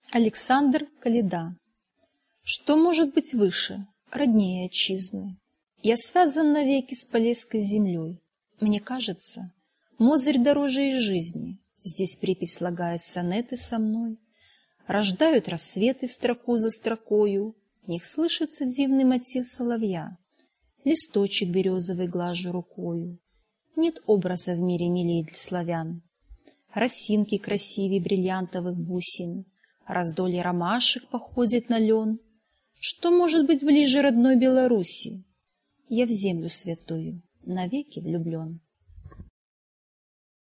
Александр Коляда. Что может быть выше, роднее отчизны? Я связан навеки с Полесской землей. Мне кажется, Мозырь дороже и жизни. Здесь припись слагает сонеты со мной. Рождают рассветы строку за строкою, В них слышится дивный мотив соловья. Листочек березовый глажу рукою. Нет образа в мире милей для славян. Росинки красивей бриллиантовых бусин, Раздолье ромашек походит на лен. Что может быть ближе родной Беларуси? Я в землю святую навеки влюблен.